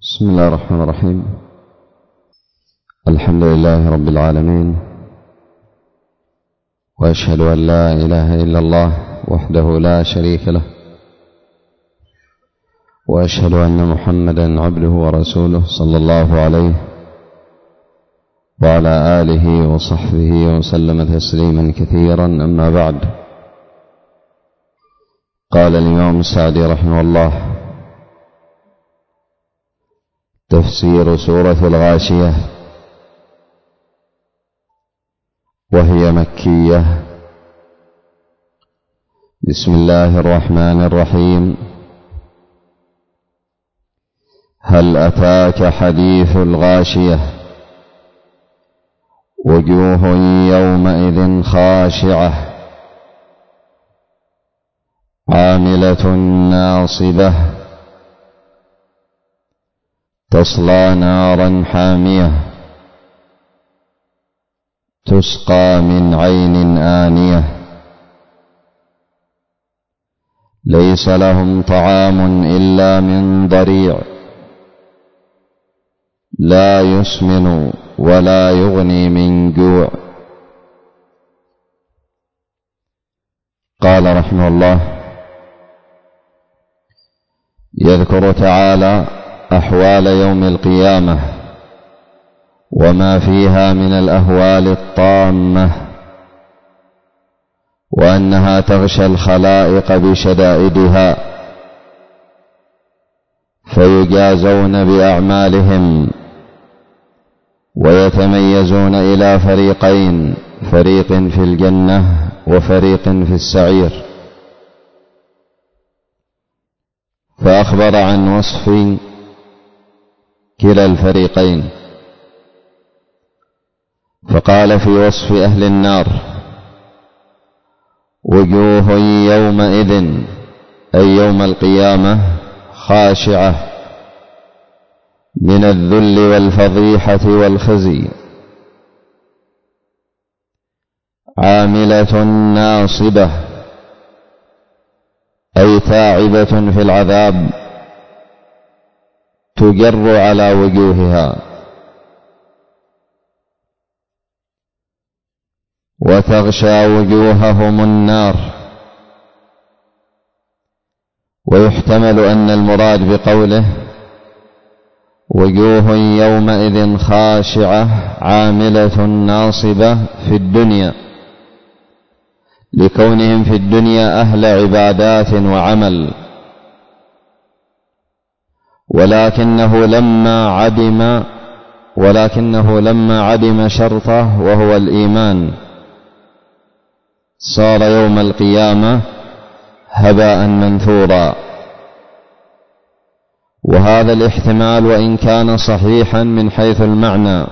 بسم الله الرحمن الرحيم. الحمد لله رب العالمين، وأشهد أن لا إله إلا الله وحده لا شريك له، وأشهد أن محمدا عبده ورسوله صلى الله عليه وعلى آله وصحبه وسلم تسليما كثيرا. أما بعد، قال الإمام السعدي رحمه الله: تفسير سورة الغاشية، وهي مكية. بسم الله الرحمن الرحيم. هل أتاك حديث الغاشية؟ وجوه يومئذ خاشعة عاملة ناصبة تصلى نارا حامية تسقى من عين آنية ليس لهم طعام إلا من ضريع لا يسمن ولا يغني من جوع. قال رحمه الله: يذكر تعالى أحوال يوم القيامة وما فيها من الأهوال الطامة، وأنها تغشى الخلائق بشدائدها فيجازون بأعمالهم ويتميزون إلى فريقين: فريق في الجنة وفريق في السعير. فأخبر عن وصف كلا الفريقين، فقال في وصف أهل النار: وجوه يومئذ أي يوم القيامة خاشعة من الذل والفضيحة والخزي، عاملة ناصبة أي تاعبة في العذاب تجر على وجوهها، وتغشى وجوههم النار. ويحتمل أن المراد بقوله وجوه يومئذ خاشعة عاملة ناصبة في الدنيا، لكونهم في الدنيا أهل عبادات وعمل، ولكنه لما عدم شرطه وهو الإيمان صار يوم القيامة هباء منثورا. وهذا الاحتمال وإن كان صحيحا من حيث المعنى،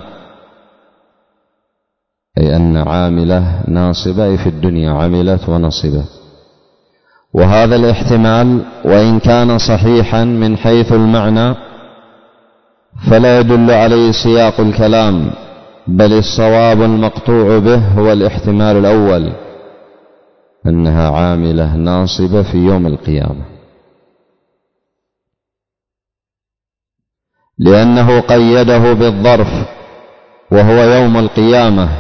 أي أن عاملة ناصبة في الدنيا عملت ونصبت، وهذا الاحتمال وإن كان صحيحا من حيث المعنى فلا يدل عليه سياق الكلام، بل الصواب المقطوع به هو الاحتمال الأول، أنها عاملة ناصبة في يوم القيامة، لأنه قيده بالظرف وهو يوم القيامة،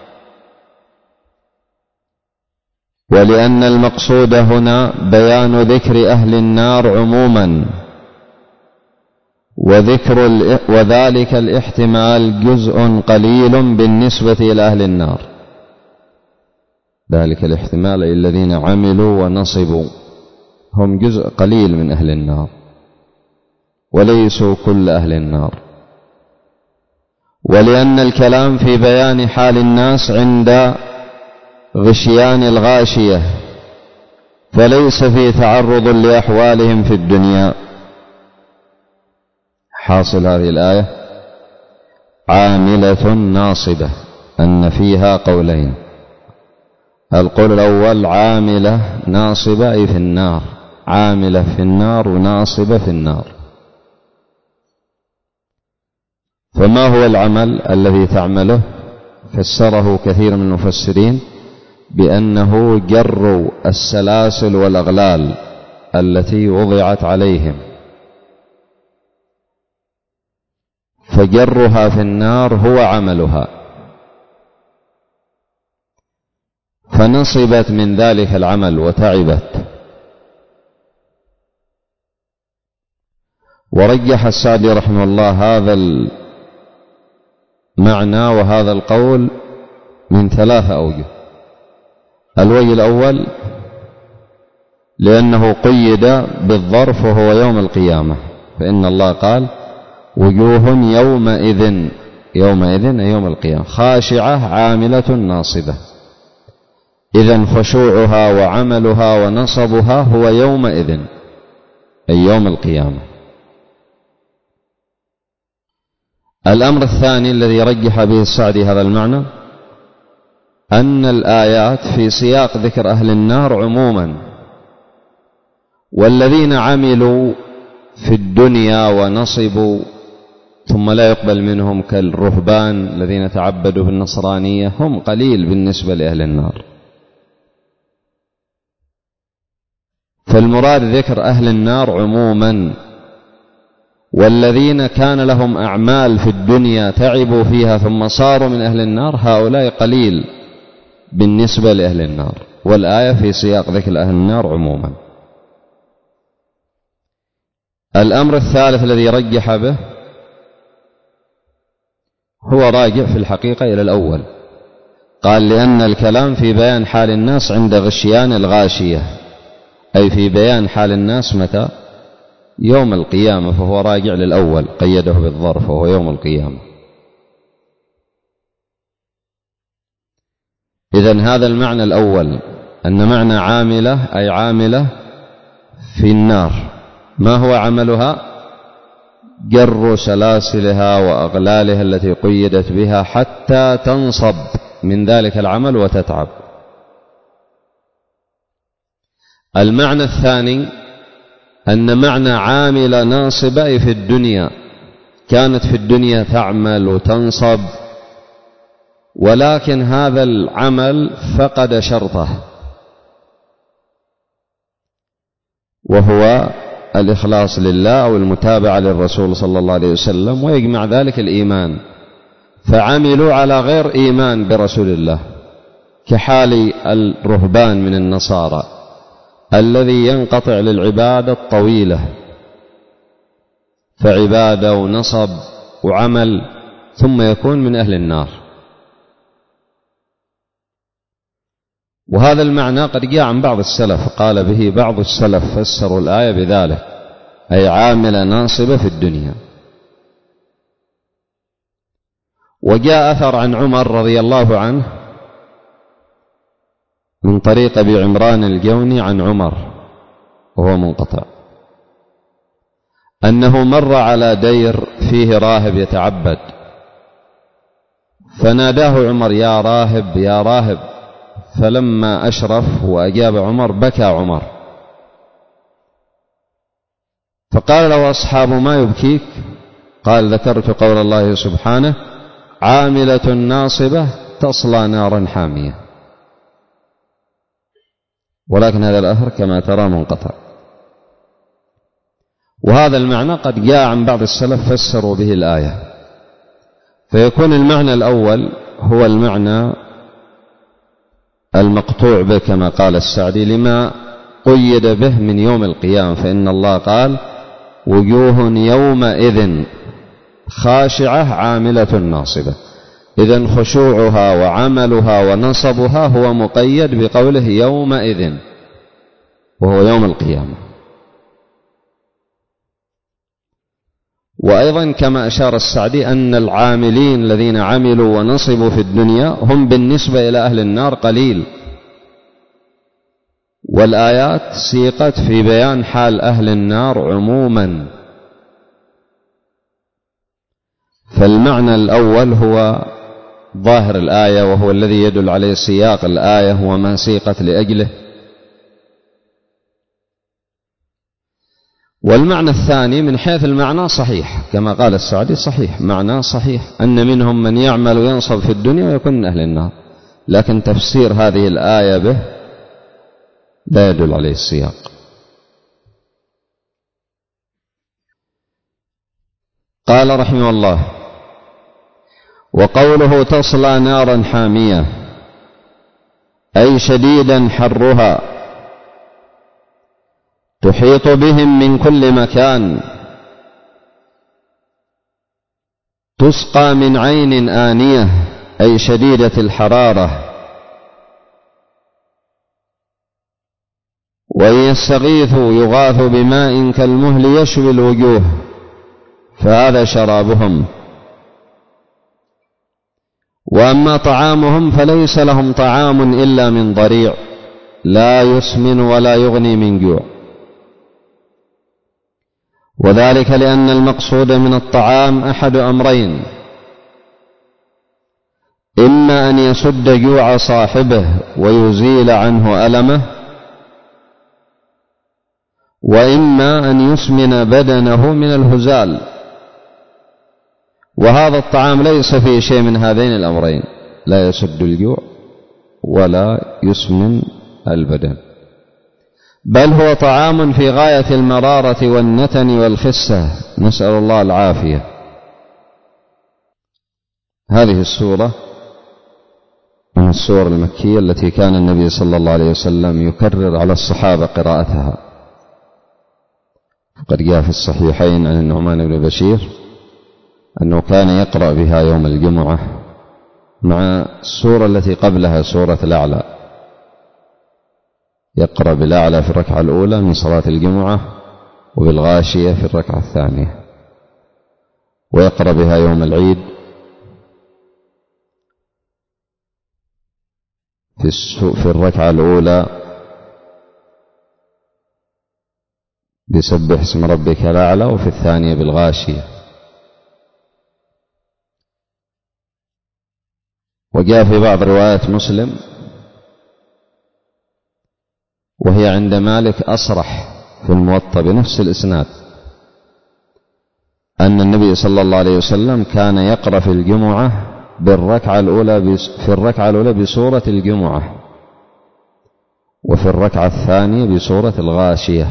ولأن المقصود هنا بيان ذكر أهل النار عموما، وذلك الاحتمال جزء قليل بالنسبة إلى أهل النار. ذلك الاحتمال الذين عملوا ونصبوا هم جزء قليل من أهل النار، وليسوا كل أهل النار. ولأن الكلام في بيان حال الناس عند غشيان الغاشية، فليس في تعرض لأحوالهم في الدنيا. حاصل هذه الآية عاملة ناصبة أن فيها قولين: القول الأول عاملة ناصبة أي في النار، عاملة في النار وناصبة في النار. فما هو العمل الذي تعمله؟ فسره كثير من المفسرين بأنه جر السلاسل والأغلال التي وضعت عليهم، فجرها في النار هو عملها، فنصبت من ذلك العمل وتعبت. ورجح السعدي رحمه الله هذا المعنى وهذا القول من 3 أوجه. الوجه الأول لأنه قيد بالظرف وهو يوم القيامة، فإن الله قال وجوه يومئذ أي يوم القيامة خاشعة عاملة ناصبة، إذن خشوعها وعملها ونصبها هو يومئذ أي يوم القيامة. الأمر الثاني الذي رجح به السعدي هذا المعنى أن الآيات في سياق ذكر أهل النار عموما، والذين عملوا في الدنيا ونصبوا ثم لا يقبل منهم كالرهبان الذين تعبدوا بالنصرانية هم قليل بالنسبة لأهل النار. فالمراد ذكر أهل النار عموما، والذين كان لهم أعمال في الدنيا تعبوا فيها ثم صاروا من أهل النار هؤلاء قليل بالنسبة لأهل النار، والآية في سياق ذكر أهل النار عموما. الأمر الثالث الذي رجح به هو راجع في الحقيقة إلى الأول، قال لأن الكلام في بيان حال الناس عند غشيان الغاشية، أي في بيان حال الناس متى؟ يوم القيامة، فهو راجع للأول قيده بالظرف وهو يوم القيامة. إذن هذا المعنى الأول أن معنى عاملة أي عاملة في النار، ما هو عملها؟ جر سلاسلها وأغلالها التي قيدت بها حتى تنصب من ذلك العمل وتتعب. المعنى الثاني أن معنى عاملة ناصبة أي في الدنيا، كانت في الدنيا تعمل وتنصب، ولكن هذا العمل فقد شرطه وهو الإخلاص لله أو المتابعة للرسول صلى الله عليه وسلم، ويجمع ذلك الإيمان، فعملوا على غير إيمان برسول الله، كحال الرهبان من النصارى الذي ينقطع للعبادة الطويلة، فعبادة ونصب وعمل ثم يكون من أهل النار. وهذا المعنى قد جاء عن بعض السلف، قال به بعض السلف فسروا الآية بذلك، أي عاملة ناصبة في الدنيا. وجاء أثر عن عمر رضي الله عنه من طريق أبي عمران الجوني عن عمر وهو منقطع، أنه مر على دير فيه راهب يتعبد، فناداه عمر يا راهب يا راهب، فلما أشرف وأجاب عمر بكى عمر، فقال له أصحاب ما يبكيك؟ قال ذكرت قول الله سبحانه عاملة ناصبة تصلى نارا حامية. ولكن هذا الأثر كما ترى منقطع. وهذا المعنى قد جاء عن بعض السلف فسروا به الآية، فيكون المعنى الأول هو المعنى المقطوع به كما قال السعدي لما قيد به من يوم القيامة، فإن الله قال وجوه يومئذ خاشعة عاملة ناصبة، إذن خشوعها وعملها ونصبها هو مقيد بقوله يومئذ وهو يوم القيامة. وأيضا كما أشار السعدي أن العاملين الذين عملوا ونصبوا في الدنيا هم بالنسبة إلى أهل النار قليل، والآيات سيقت في بيان حال أهل النار عموما. فالمعنى الأول هو ظاهر الآية وهو الذي يدل عليه سياق الآية وما سيقت لأجله. والمعنى الثاني من حيث المعنى صحيح كما قال السعدي، صحيح معنى صحيح أن منهم من يعمل وينصب في الدنيا ويكون من أهل النار، لكن تفسير هذه الآية به لا يدل عليه السياق. قال رحمه الله وقوله تصلى نارا حامية أي شديدا حرها تحيط بهم من كل مكان، تسقى من عين آنية أي شديدة الحرارة، وإن يستغيثوا يغاثوا بماء كالمهل يشوي الوجوه، فهذا شرابهم. وأما طعامهم فليس لهم طعام إلا من ضريع لا يسمن ولا يغني من جوع، وذلك لأن المقصود من الطعام أحد أمرين: إما أن يسد جوع صاحبه ويزيل عنه ألمه، وإما أن يسمن بدنه من الهزال، وهذا الطعام ليس فيه شيء من هذين الأمرين، لا يسد الجوع ولا يسمن البدن، بل هو طعام في غاية المرارة والنتن والخسة، نسأل الله العافية. هذه السورة من السور المكية التي كان النبي صلى الله عليه وسلم يكرر على الصحابة قراءتها، قد جاء في الصحيحين عن النعمان بن بشير أنه كان يقرأ بها يوم الجمعة مع السورة التي قبلها سورة الأعلى، يقرأ بالأعلى في الركعة الأولى من صلاة الجمعة وبالغاشية في الركعة الثانية، ويقرأ بها يوم العيد في الركعة الأولى بسبح اسم ربك الأعلى، وفي الثانية بالغاشية. وجاء في بعض روايات مسلم وهي عند مالك أصرح في الموطأ بنفس الإسناد أن النبي صلى الله عليه وسلم كان يقرأ في الجمعة في الركعة الأولى بسورة الجمعة، وفي الركعة الثانية بسورة الغاشية.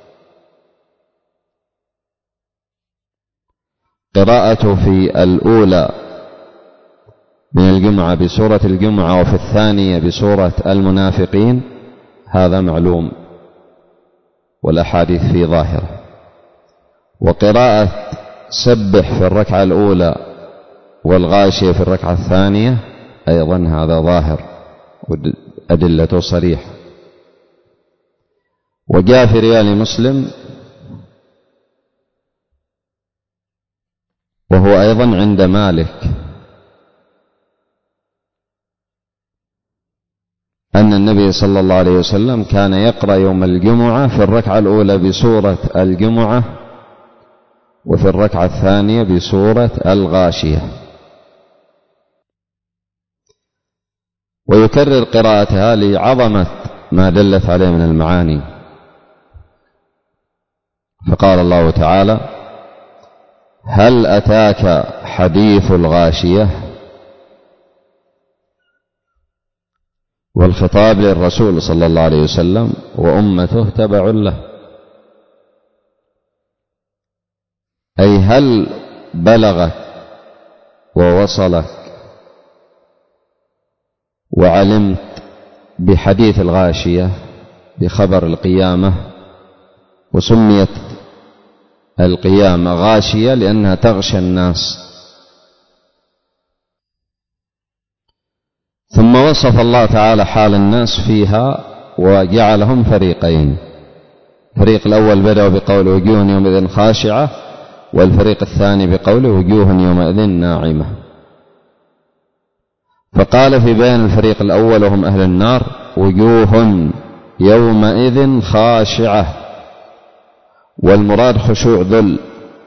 قراءته في الأولى من الجمعة بسورة الجمعة وفي الثانية بسورة المنافقين هذا معلوم والأحاديث في ظاهرة، وقراءة سبح في الركعة الأولى والغاشية في الركعة الثانية أيضا هذا ظاهر وأدلته صريحة. وجاء في رواية مسلم وهو أيضا عند مالك أن النبي صلى الله عليه وسلم كان يقرأ يوم الجمعة في الركعة الأولى بسورة الجمعة وفي الركعة الثانية بسورة الغاشية، ويكرر قراءتها لعظمة ما دلت عليه من المعاني. فقال الله تعالى: هل أتاك حديث الغاشية؟ والخطاب للرسول صلى الله عليه وسلم وأمته تبع له، أي هل بلغك ووصلك وعلمت بحديث الغاشية بخبر القيامة؟ وسميت القيامة غاشية لأنها تغشى الناس. ثم وصف الله تعالى حال الناس فيها وجعلهم فريقين: الفريق الأول بدأ بقول وجوه يومئذ خاشعة، والفريق الثاني بقول وجوه يومئذ ناعمة. فقال في بيان الفريق الأول وهم أهل النار: وجوه يومئذ خاشعة، والمراد خشوع ذل،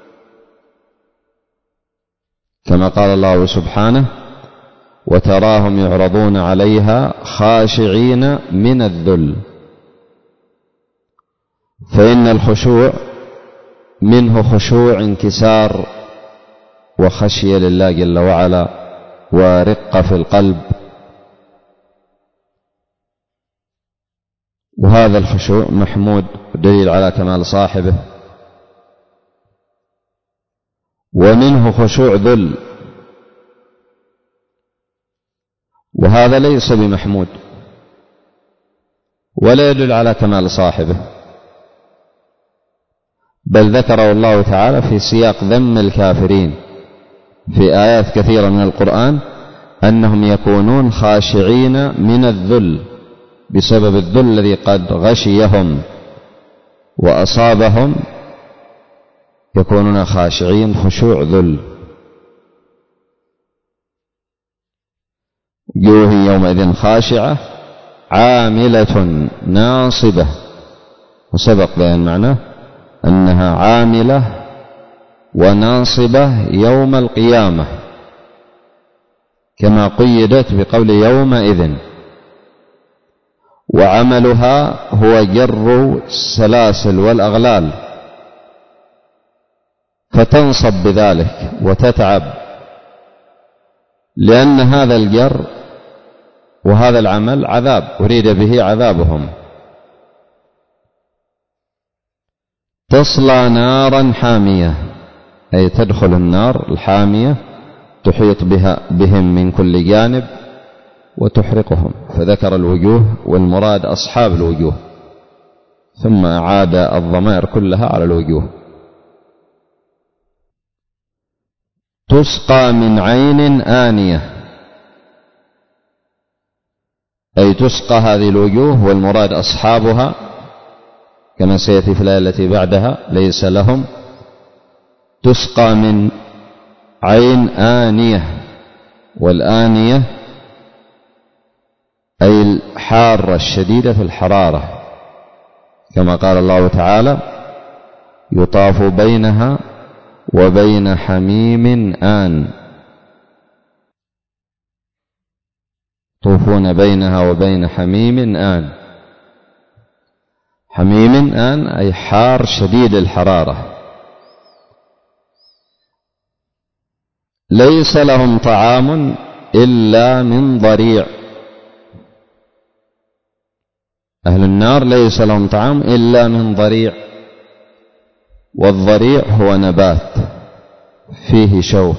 كما قال الله سبحانه: وتراهم يعرضون عليها خاشعين من الذل. فإن الخشوع منه خشوع انكسار وخشية لله جل وعلا ورقة في القلب، وهذا الخشوع محمود دليل على كمال صاحبه. ومنه خشوع ذل، وهذا ليس بمحمود ولا يدل على كمال صاحبه، بل ذكره الله تعالى في سياق ذم الكافرين في آيات كثيرة من القرآن أنهم يكونون خاشعين من الذل بسبب الذل الذي قد غشيهم وأصابهم، يكونون خاشعين خشوع ذل. وجوه يومئذ خاشعة عاملة ناصبة، وسبق بيان معناه أنها عاملة وناصبة يوم القيامة، كما قيدت بقول يومئذ، وعملها هو جر السلاسل والأغلال، فتنصب بذلك وتتعب، لأن هذا الجر وهذا العمل عذاب أريد به عذابهم. تصلى نارا حامية، أي تدخل النار الحامية تحيط بهم من كل جانب وتحرقهم، فذكر الوجوه والمراد أصحاب الوجوه، ثم أعاد الضمائر كلها على الوجوه. تسقى من عين آنية، أي تسقى هذه الوجوه والمراد أصحابها، كما سيأتي في الآية التي بعدها ليس لهم، تسقى من عين آنية، والآنية أي الحارة الشديدة في الحرارة، كما قال الله تعالى يطاف بينها وبين حميم آن، يطوفون بينها وبين حميم آن. حميم آن أي حار شديد الحرارة. ليس لهم طعام إلا من ضريع، أهل النار ليس لهم طعام إلا من ضريع، والضريع هو نبات فيه شوك.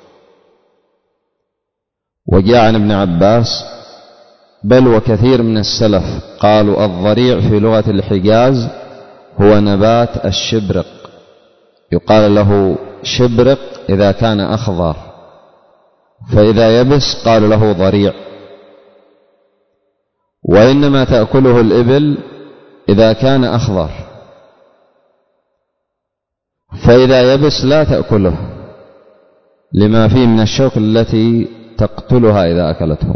وجاء عن ابن عباس بل وكثير من السلف قالوا الضريع في لغة الحجاز هو نبات الشبرق، يقال له شبرق إذا كان أخضر، فإذا يبس قالوا له ضريع. وإنما تأكله الإبل إذا كان أخضر، فإذا يبس لا تأكله لما فيه من الشوك التي تقتلها إذا أكلته.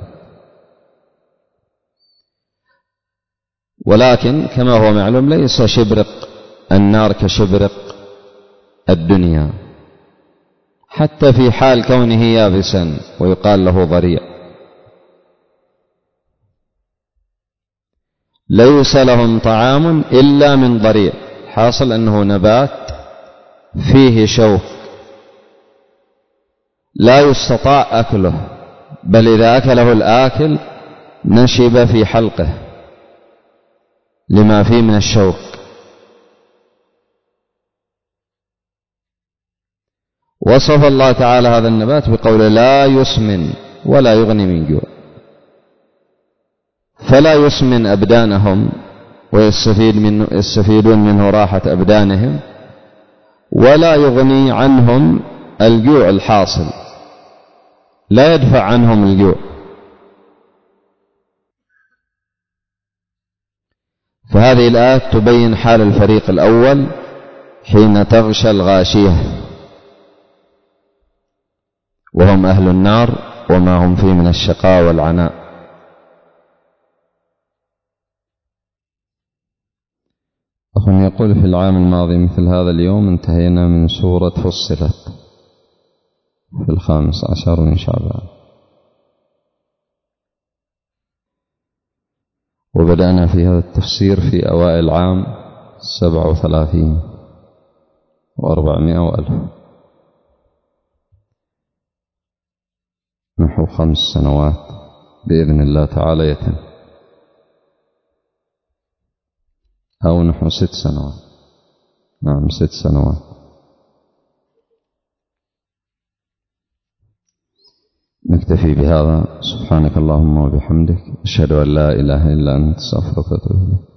ولكن كما هو معلوم ليس شبرق النار كشبرق الدنيا، حتى في حال كونه يابسا ويقال له ضريع. ليس لهم طعام إلا من ضريع، حاصل أنه نبات فيه شوك لا يستطاع أكله، بل إذا أكله الآكل نشب في حلقه لما فيه من الشوك. وصف الله تعالى هذا النبات بقول لا يسمن ولا يغني من جوع، فلا يسمن أبدانهم ويستفيدون منه راحة أبدانهم، ولا يغني عنهم الجوع الحاصل، لا يدفع عنهم الجوع. فهذه الآيات تبين حال الفريق الأول حين تغشى الغاشية، وهم أهل النار وما هم فيه من الشقاء والعناء. أخ يقول في العام الماضي مثل هذا اليوم انتهينا من سورة فصلت في 15 من شعبان، وبدأنا في هذا التفسير في أوائل عام 37 و400 وألف، نحو 5 سنوات بإذن الله تعالى يتم، أو نحو 6 سنوات. نعم 6 سنوات. نكتفي بهذا. سبحانك اللهم وبحمدك، أشهد أن لا إله إلا أنت، أستغفرك وأتوب إليك.